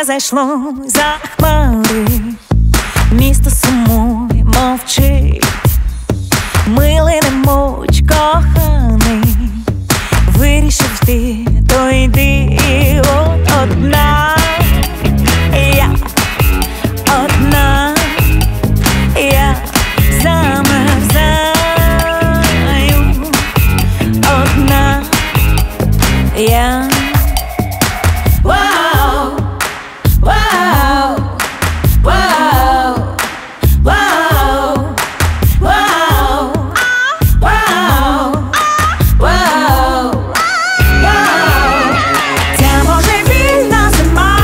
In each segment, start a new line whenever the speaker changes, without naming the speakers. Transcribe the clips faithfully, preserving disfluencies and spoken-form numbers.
сонце зайшло за хмари, місто сумує, мовчить, милий немовч коханий, вирішив ти, то йди. От одна я, одна я замерзаю, одна я. Вау, вау, вау, вау, вау, вау, вау, вау. Ця божевільна зима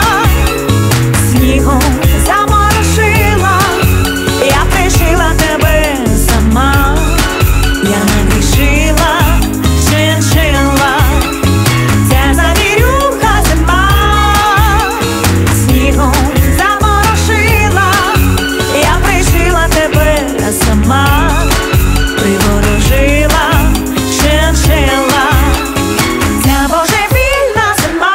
снігом заморошила, я пришила тебе сама, я нагрішила, шиншила. Ця завірюха зима снігом заморошила, я пришила тебе сама, приворожила, шиншила. Ця божевільна зима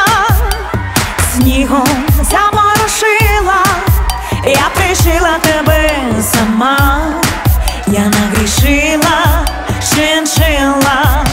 снігом заморошила, я пришила тебе сама, я нагрішила, шиншила.